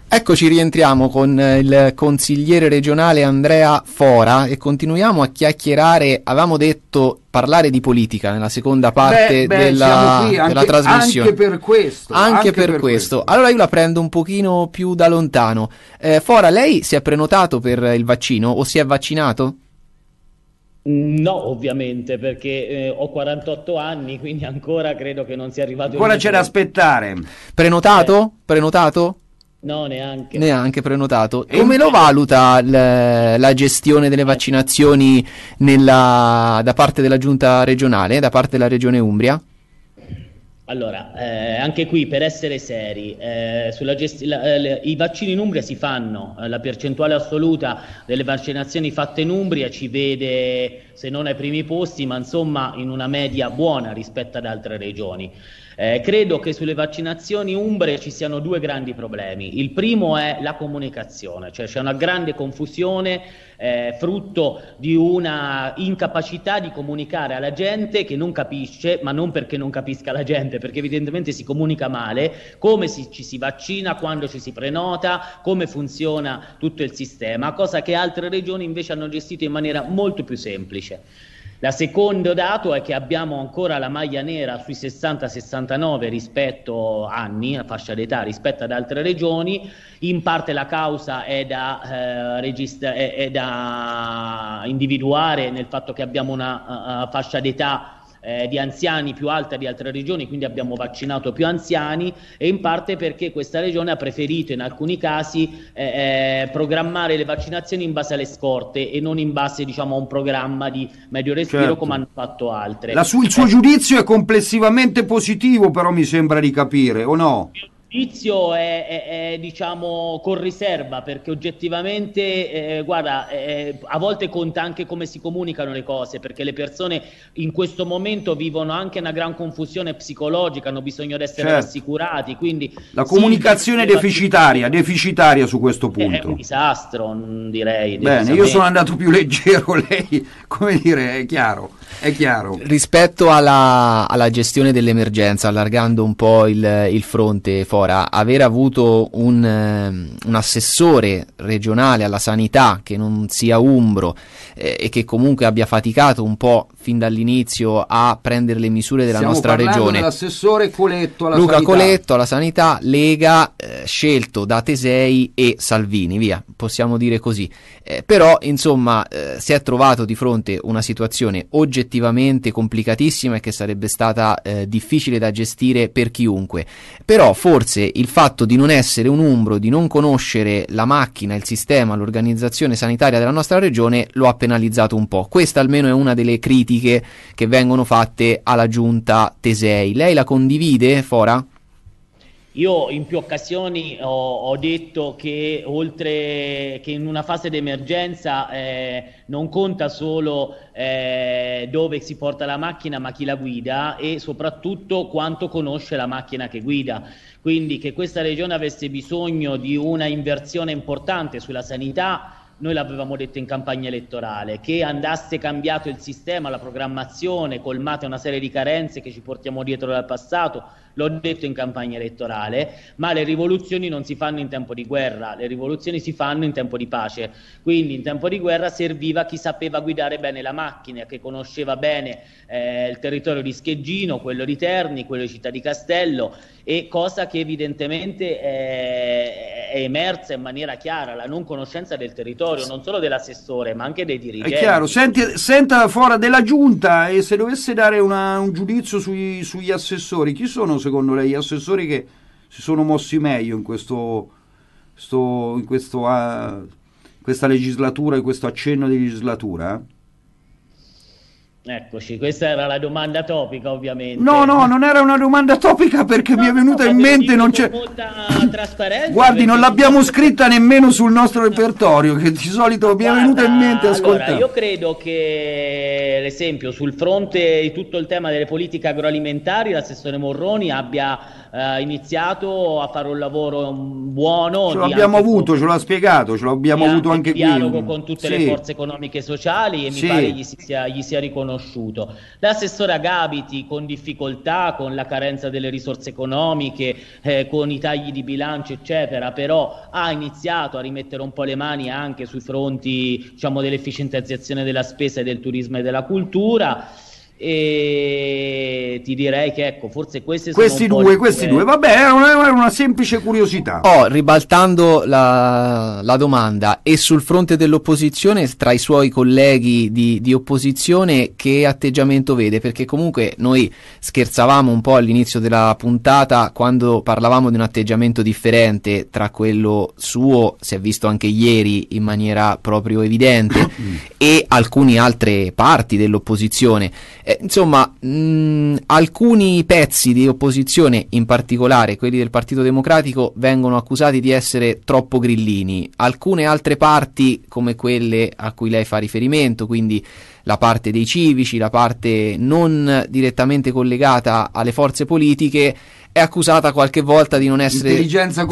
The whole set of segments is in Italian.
Eccoci, rientriamo con il consigliere regionale Andrea Fora e continuiamo a chiacchierare. Avevamo detto parlare di politica nella seconda parte siamo qui della trasmissione. Anche per questo. Anche per questo. Allora io la prendo un pochino più da lontano. Fora, lei si è prenotato per il vaccino o si è vaccinato? No, ovviamente, perché ho 48 anni, quindi ancora credo che non sia arrivato il Ancora momento. c'è da aspettare. Prenotato? Prenotato? No, neanche. Neanche prenotato. Come lo valuta la gestione delle vaccinazioni da parte della giunta regionale, da parte della regione Umbria? Allora, anche qui per essere seri, i vaccini in Umbria si fanno, la percentuale assoluta delle vaccinazioni fatte in Umbria ci vede, se non ai primi posti, ma insomma in una media buona rispetto ad altre regioni. Credo che sulle vaccinazioni umbre ci siano due grandi problemi. Il primo è la comunicazione, cioè c'è una grande confusione frutto di una incapacità di comunicare alla gente che non capisce, ma non perché non capisca la gente, perché evidentemente si comunica male, come ci si vaccina, quando ci si prenota, come funziona tutto il sistema, cosa che altre regioni invece hanno gestito in maniera molto più semplice. Il secondo dato è che abbiamo ancora la maglia nera sui 60-69 rispetto anni, a fascia d'età rispetto ad altre regioni. In parte la causa è da individuare nel fatto che abbiamo una fascia d'età di anziani più alta di altre regioni, quindi abbiamo vaccinato più anziani, e in parte perché questa regione ha preferito in alcuni casi programmare le vaccinazioni in base alle scorte e non in base, diciamo, a un programma di medio respiro, certo, come hanno fatto altre. Il suo giudizio è complessivamente positivo, però mi sembra di capire, o no? Il giudizio è diciamo con riserva, perché oggettivamente a volte conta anche come si comunicano le cose, perché le persone in questo momento vivono anche una gran confusione psicologica, hanno bisogno di essere rassicurati, quindi la comunicazione è deficitaria su questo punto. È un disastro, direi. Bene, io sono andato più leggero, lei, come dire, è chiaro. Rispetto alla gestione dell'emergenza, allargando un po' il fronte, Fora, aver avuto un assessore regionale alla sanità che non sia umbro e che comunque abbia faticato un po' fin dall'inizio a prendere le misure della nostra regione. L'assessore Coletto alla Luca sanità. Coletto alla sanità, Lega, scelto da Tesei e Salvini, via, possiamo dire così. Però insomma si è trovato di fronte una situazione oggettivamente complicatissima e che sarebbe stata difficile da gestire per chiunque. Però forse il fatto di non essere un umbro, di non conoscere la macchina, il sistema, l'organizzazione sanitaria della nostra regione lo ha penalizzato un po'. Questa almeno è una delle critiche che vengono fatte alla giunta Tesei. Lei la condivide, Fora? Io in più occasioni ho detto che oltre che in una fase di emergenza non conta solo dove si porta la macchina, ma chi la guida, e soprattutto quanto conosce la macchina che guida. Quindi che questa regione avesse bisogno di una inversione importante sulla sanità, noi l'avevamo detto in campagna elettorale, che andasse cambiato il sistema, la programmazione, colmate una serie di carenze che ci portiamo dietro dal passato, l'ho detto in campagna elettorale, ma le rivoluzioni non si fanno in tempo di guerra, le rivoluzioni si fanno in tempo di pace. Quindi in tempo di guerra serviva chi sapeva guidare bene la macchina, che conosceva bene il territorio di Scheggino, quello di Terni, quello di Città di Castello, e cosa che evidentemente è emersa in maniera chiara, la non conoscenza del territorio, non solo dell'assessore ma anche dei dirigenti. È chiaro. Senta Fora della giunta, e se dovesse dare un giudizio sugli assessori, chi sono secondo lei gli assessori che si sono mossi meglio in questa legislatura, in questo accenno di legislatura? Eccoci, questa era la domanda topica, ovviamente. No, non era una domanda topica, perché mi è venuta in mente, non c'è molta trasparenza. Guardi, non l'abbiamo scritta nemmeno sul nostro repertorio, che di solito mi è venuta in mente ascoltare. Allora, io credo che, ad esempio, sul fronte di tutto il tema delle politiche agroalimentari, l'assessore Morroni abbia iniziato a fare un lavoro buono. Ce l'abbiamo avuto, ce l'ha spiegato, ce l'abbiamo avuto anche qui. Dialogo con tutte le forze economiche e sociali, e mi pare gli sia riconosciuto. L'assessore Gabiti, con difficoltà, con la carenza delle risorse economiche, con i tagli di bilancio eccetera, però ha iniziato a rimettere un po' le mani anche sui fronti, diciamo, dell'efficientizzazione della spesa e del turismo e della cultura. E ti direi che, ecco, forse questi due, vabbè, è una semplice curiosità. Ribaltando la domanda, e sul fronte dell'opposizione, tra i suoi colleghi di opposizione, che atteggiamento vede? Perché comunque noi scherzavamo un po' all'inizio della puntata quando parlavamo di un atteggiamento differente tra quello suo, si è visto anche ieri in maniera proprio evidente, e alcune altre parti dell'opposizione. Insomma, alcuni pezzi di opposizione, in particolare quelli del Partito Democratico, vengono accusati di essere troppo grillini. Alcune altre parti, come quelle a cui lei fa riferimento, quindi la parte dei civici, la parte non direttamente collegata alle forze politiche, è accusata qualche volta di non essere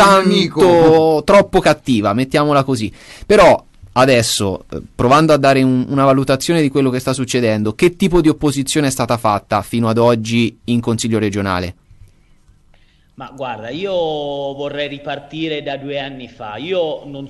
troppo cattiva, mettiamola così. Però adesso, provando a dare una valutazione di quello che sta succedendo, che tipo di opposizione è stata fatta fino ad oggi in Consiglio regionale? Ma guarda, io vorrei ripartire da 2 anni fa. Io non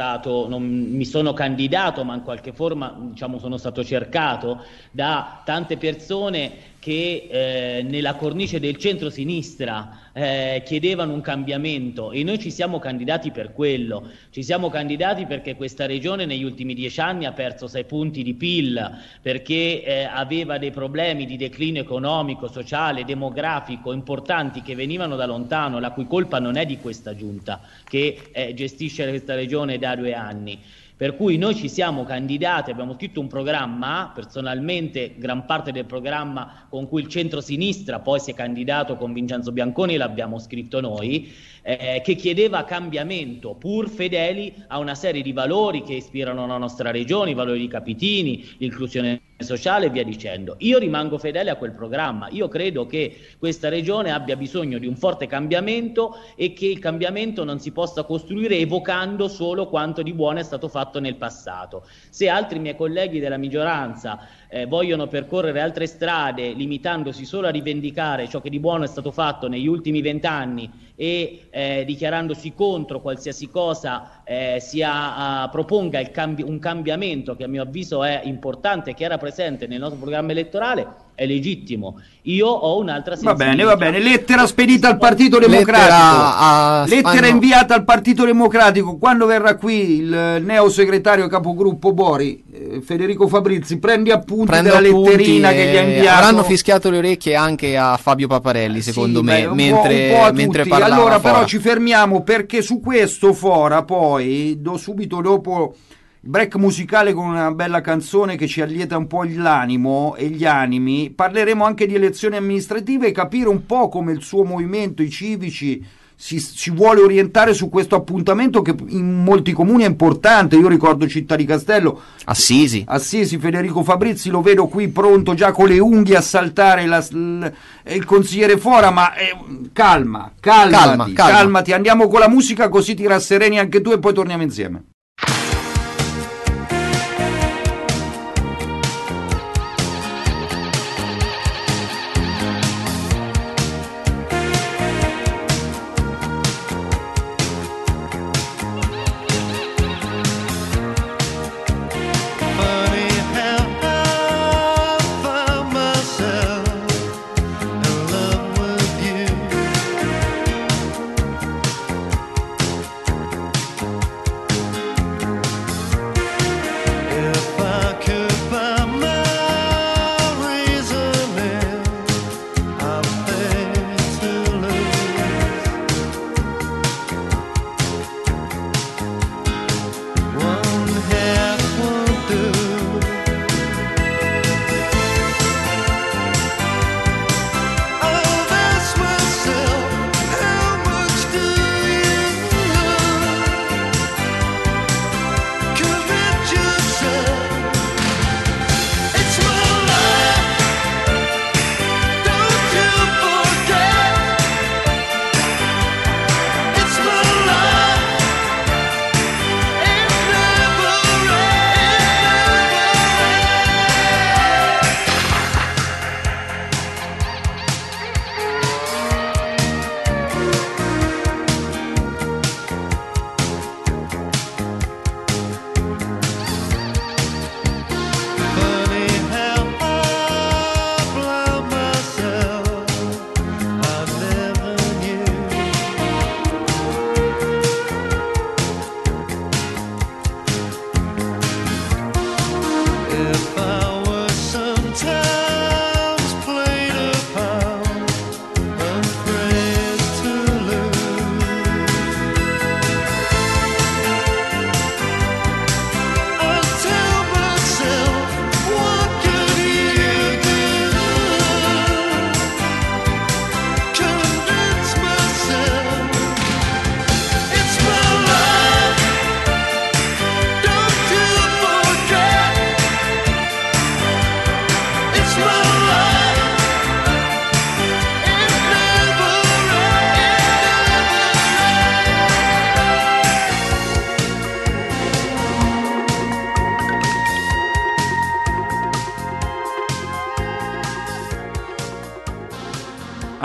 mi sono candidato, ma in qualche forma, diciamo, sono stato cercato da tante persone che nella cornice del centro-sinistra chiedevano un cambiamento, e noi ci siamo candidati per quello. Ci siamo candidati perché questa regione negli ultimi 10 anni ha perso 6 punti di PIL, perché aveva dei problemi di declino economico, sociale, demografico importanti che venivano da lontano, la cui colpa non è di questa giunta che gestisce questa regione da 2 anni. Per cui noi ci siamo candidati, abbiamo scritto un programma, personalmente gran parte del programma con cui il centro-sinistra poi si è candidato con Vincenzo Bianconi l'abbiamo scritto noi, che chiedeva cambiamento, pur fedeli a una serie di valori che ispirano la nostra regione, i valori di Capitini, l'inclusione sociale e via dicendo. Io rimango fedele a quel programma. Io credo che questa regione abbia bisogno di un forte cambiamento, e che il cambiamento non si possa costruire evocando solo quanto di buono è stato fatto nel passato. Se altri miei colleghi della minoranza vogliono percorrere altre strade limitandosi solo a rivendicare ciò che di buono è stato fatto negli ultimi 20 anni e dichiarandosi contro qualsiasi cosa proponga un cambiamento che a mio avviso è importante, che era presente nel nostro programma elettorale, è legittimo. Io ho un'altra sensibilità. Va bene, lettera spedita al Partito Democratico, lettera inviata al Partito Democratico. Quando verrà qui il neo segretario capogruppo Bori, Federico Fabrizi, prendi appunti della letterina che gli ha inviato. Avranno fischiato le orecchie anche a Fabio Paparelli, secondo me, mentre parlava. Allora però ci fermiamo, perché su questo fora poi subito dopo break musicale con una bella canzone che ci allieta un po' l'animo e gli animi, parleremo anche di elezioni amministrative e capire un po' come il suo movimento, i civici, si vuole orientare su questo appuntamento che in molti comuni è importante. Io ricordo Città di Castello, Assisi, Federico Fabrizi lo vedo qui pronto già con le unghie a saltare il consigliere Fora, ma calmati, andiamo con la musica così ti rassereni anche tu e poi torniamo insieme.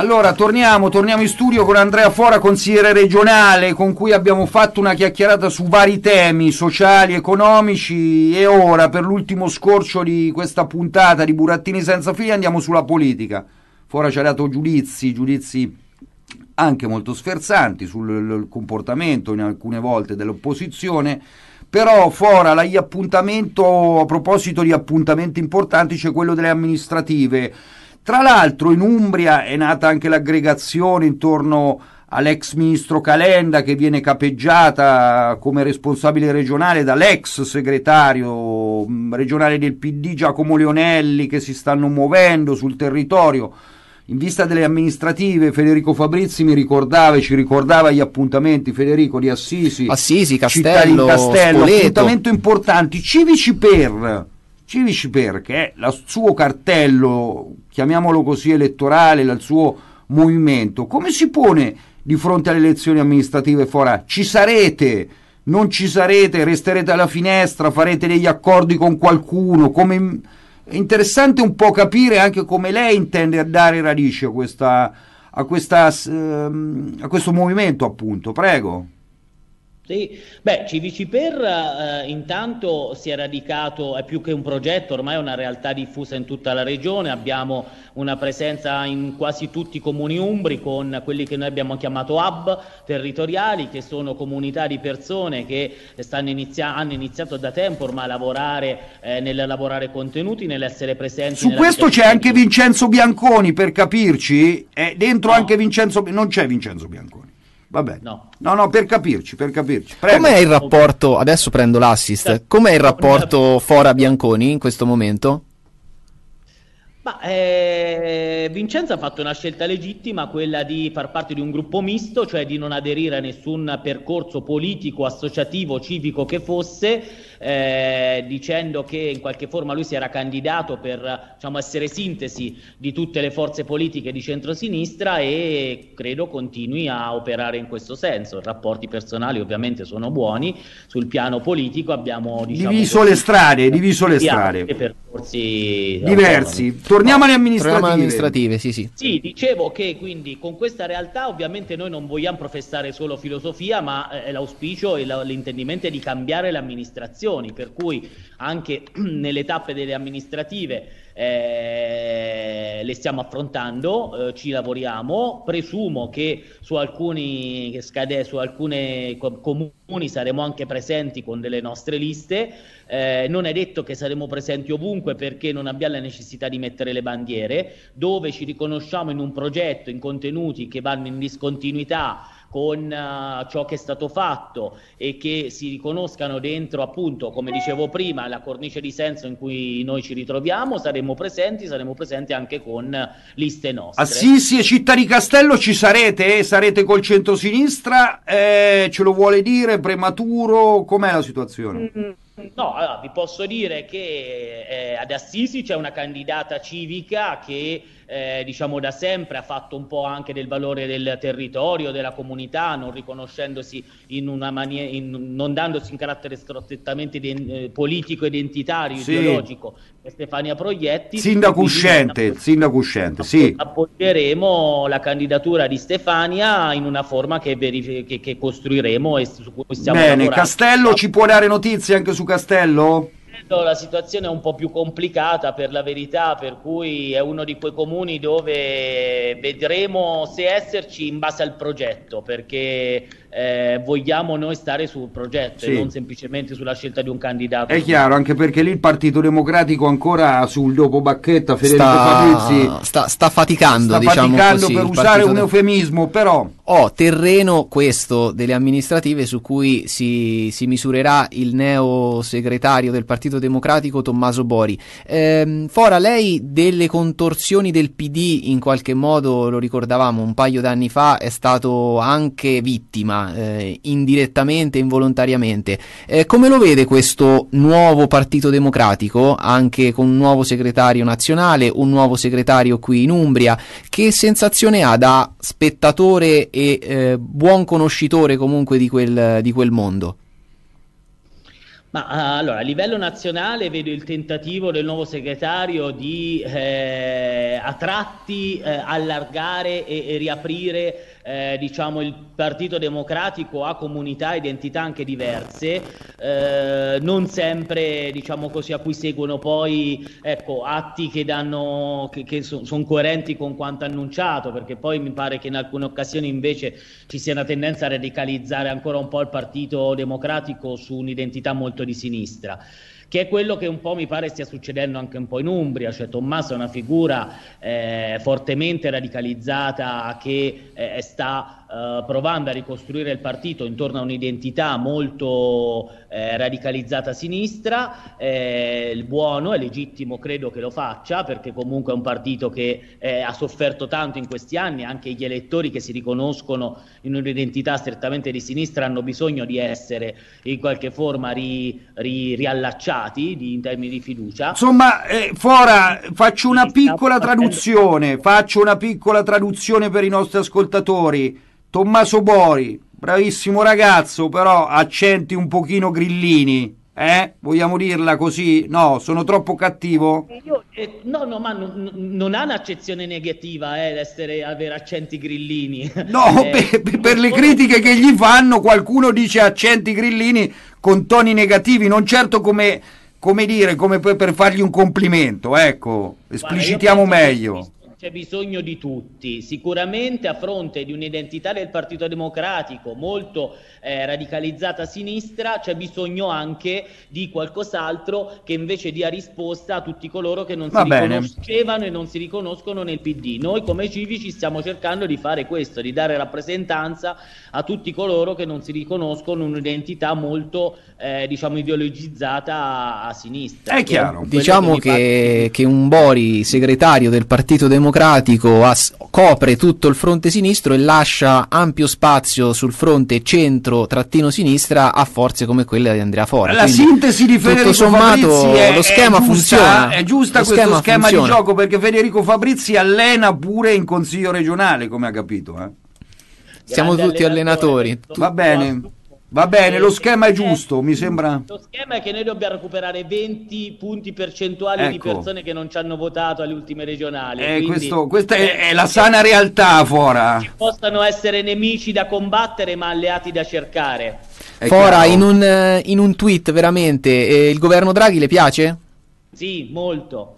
Allora, torniamo in studio con Andrea Fora, consigliere regionale, con cui abbiamo fatto una chiacchierata su vari temi sociali, economici, e ora, per l'ultimo scorcio di questa puntata di Burattini senza fili, andiamo sulla politica. Fora ci ha dato giudizi anche molto sferzanti sul comportamento in alcune volte dell'opposizione, però Fora, l'appuntamento, a proposito di appuntamenti importanti, c'è quello delle amministrative. Tra l'altro in Umbria è nata anche l'aggregazione intorno all'ex ministro Calenda, che viene capeggiata come responsabile regionale dall'ex segretario regionale del PD Giacomo Leonelli, che si stanno muovendo sul territorio. In vista delle amministrative, Federico Fabrizi ci ricordava gli appuntamenti, Federico, di Assisi, Castello, appuntamento importante. Civici per, che è il suo cartello, chiamiamolo così, elettorale, il suo movimento, come si pone di fronte alle elezioni amministrative? Fora, ci sarete? Non ci sarete? Resterete alla finestra? Farete degli accordi con qualcuno? È interessante un po' capire anche come lei intende dare radici a questo movimento, appunto. Prego. Sì, Civici per intanto si è radicato, è più che un progetto, ormai è una realtà diffusa in tutta la regione. Abbiamo una presenza in quasi tutti i comuni umbri, con quelli che noi abbiamo chiamato hub territoriali, che sono comunità di persone che hanno iniziato da tempo ormai a lavorare, nell'elaborare contenuti, nell'essere presenti. Su questo c'è anche Vincenzo Bianconi, per capirci, è dentro. No. Anche Vincenzo, non c'è Vincenzo Bianconi. Vabbè. No, per capirci. Prego. Com'è il rapporto, adesso prendo l'assist, com'è il rapporto Fora-Bianconi in questo momento? Vincenzo ha fatto una scelta legittima, quella di far parte di un gruppo misto, cioè di non aderire a nessun percorso politico, associativo, civico che fosse, dicendo che in qualche forma lui si era candidato per, essere sintesi di tutte le forze politiche di centrosinistra, e credo continui a operare in questo senso. I rapporti personali ovviamente sono buoni, sul piano politico abbiamo diviso le strade, percorsi diversi. Torniamo alle amministrative. Sì. Sì, dicevo che quindi con questa realtà ovviamente noi non vogliamo professare solo filosofia, ma l'auspicio e l'intendimento è di cambiare le amministrazioni, per cui anche nelle tappe delle amministrative le stiamo affrontando, ci lavoriamo. Presumo che su alcuni comuni saremo anche presenti con delle nostre liste. Non è detto che saremo presenti ovunque, perché non abbiamo la necessità di mettere le bandiere. Dove ci riconosciamo in un progetto, in contenuti che vanno in discontinuità con ciò che è stato fatto, e che si riconoscano dentro, appunto, come dicevo prima, la cornice di senso in cui noi ci ritroviamo, saremo presenti anche con liste nostre. Assisi e Città di Castello ci sarete? Sarete col centrosinistra? Ce lo vuole dire? Prematuro? Com'è la situazione? No, allora, vi posso dire che ad Assisi c'è una candidata civica che da sempre ha fatto un po' anche del valore del territorio, della comunità, non riconoscendosi in una non dandosi un carattere strettamente politico, identitario, ideologico. Stefania Proietti, sindaco uscente, sì. Appoggeremo la candidatura di Stefania in una forma che costruiremo e su cui stiamo lavorando. Castello, ci può dare notizie anche su Castello? La situazione è un po' più complicata, per la verità, per cui è uno di quei comuni dove vedremo se esserci in base al progetto, perché vogliamo noi stare sul progetto, e non semplicemente sulla scelta di un candidato. È chiaro, anche perché lì il Partito Democratico ancora sul dopo Bacchetta, Federico Fabrizi sta faticando, così, per usare un eufemismo, però terreno questo delle amministrative su cui si misurerà il neo segretario del Partito Democratico Tommaso Bori. Fora, lei delle contorsioni del PD in qualche modo, lo ricordavamo un paio d'anni fa, è stato anche vittima, indirettamente, involontariamente. Come lo vede questo nuovo Partito Democratico, anche con un nuovo segretario nazionale, un nuovo segretario qui in Umbria? Che sensazione ha da spettatore e buon conoscitore comunque di quel mondo? Ma allora, a livello nazionale vedo il tentativo del nuovo segretario di a tratti allargare e riaprire diciamo il Partito Democratico a comunità e identità anche diverse, non sempre diciamo così, a cui seguono poi ecco, atti che danno che sono coerenti con quanto annunciato, perché poi mi pare che in alcune occasioni invece ci sia una tendenza a radicalizzare ancora un po' il Partito Democratico su un'identità molto di sinistra, che è quello che un po' mi pare stia succedendo anche un po' in Umbria. Cioè Tommaso è una figura fortemente radicalizzata che sta provando a ricostruire il partito intorno a un'identità molto radicalizzata a sinistra. Il buono, è legittimo, credo che lo faccia, perché comunque è un partito che ha sofferto tanto in questi anni. Anche gli elettori che si riconoscono in un'identità strettamente di sinistra hanno bisogno di essere in qualche forma riallacciati in termini di fiducia. Insomma, Fora, faccio una piccola traduzione per i nostri ascoltatori. Tommaso Bori, bravissimo ragazzo, però accenti un pochino grillini, vogliamo dirla così? No, sono troppo cattivo? No, ma non ha un'accezione negativa avere accenti grillini. No, per le critiche che gli fanno, qualcuno dice accenti grillini con toni negativi, non certo come per fargli un complimento, ecco, esplicitiamo meglio. C'è bisogno di tutti, sicuramente a fronte di un'identità del Partito Democratico molto radicalizzata a sinistra, c'è bisogno anche di qualcos'altro che invece dia risposta a tutti coloro che non si riconoscevano e non si riconoscono nel PD. Noi come civici stiamo cercando di fare questo, di dare rappresentanza a tutti coloro che non si riconoscono un'identità molto diciamo ideologizzata a sinistra. È chiaro. Diciamo che un Bori, segretario del Partito Democratico, copre tutto il fronte sinistro e lascia ampio spazio sul fronte centro-sinistra a forze come quelle di Andrea Fora. La sintesi di Federico Fabrizi lo schema funziona. È giusta questo schema di gioco, perché Federico Fabrizi allena pure in consiglio regionale, come ha capito. Siamo tutti allenatori. Va bene, lo schema è giusto, mi sembra. Lo schema è che noi dobbiamo recuperare 20 punti percentuali di persone che non ci hanno votato alle ultime regionali. Questa è la sana realtà, Fora. Ci possano essere nemici da combattere, ma alleati da cercare. Fora, in un tweet veramente, il governo Draghi le piace? Sì, molto.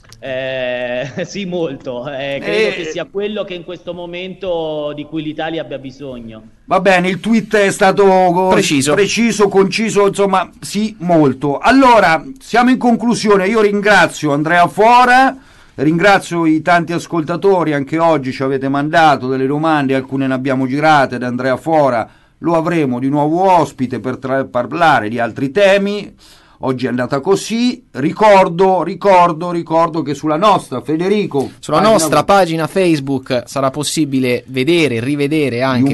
Sì, molto. Credo che sia quello che in questo momento di cui l'Italia abbia bisogno. Va bene, il tweet è stato preciso, conciso, insomma, sì, molto. Allora, siamo in conclusione. Io ringrazio Andrea Fora, ringrazio i tanti ascoltatori, anche oggi ci avete mandato delle domande, alcune ne abbiamo girate da Andrea Fora, lo avremo di nuovo ospite per parlare di altri temi. Oggi è andata così. Ricordo che sulla nostra, Federico, nostra pagina Facebook sarà possibile vedere, rivedere anche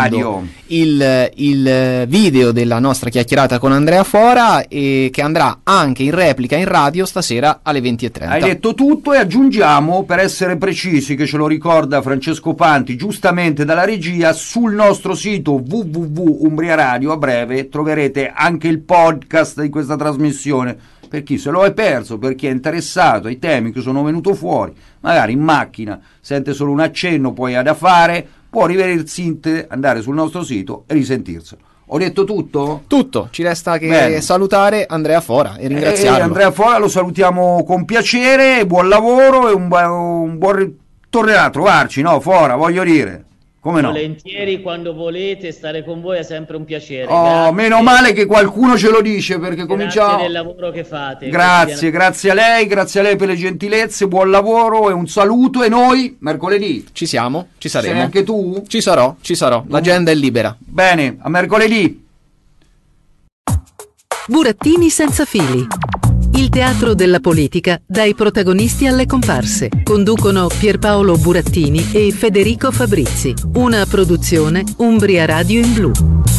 il video della nostra chiacchierata con Andrea Fora, e che andrà anche in replica in radio stasera alle 20:30. Hai detto tutto, e aggiungiamo, per essere precisi, che ce lo ricorda Francesco Panti giustamente dalla regia, sul nostro sito www.umbriaradio a breve troverete anche il podcast di questa trasmissione, per chi se lo è perso, per chi è interessato ai temi che sono venuto fuori, magari in macchina sente solo un accenno, poi ha da fare, può rivedersi, andare sul nostro sito e risentirselo. Ho detto tutto? Tutto, ci resta che salutare Andrea Fora e ringraziarlo. Andrea Fora lo salutiamo con piacere, buon lavoro e un buon tornerà a trovarci, no Fora, voglio dire. Come no? Volentieri, quando volete, stare con voi è sempre un piacere. Meno male che qualcuno ce lo dice, perché cominciamo. Grazie del lavoro che fate. Grazie a lei per le gentilezze, buon lavoro e un saluto, e noi mercoledì ci siamo, ci saremo. Sei anche tu? Ci sarò, l'agenda è libera. Bene, a mercoledì. Burattini senza fili. Il teatro della politica dai protagonisti alle comparse. Conducono Pierpaolo Burattini e Federico Fabrizi. Una produzione Umbria Radio in Blu.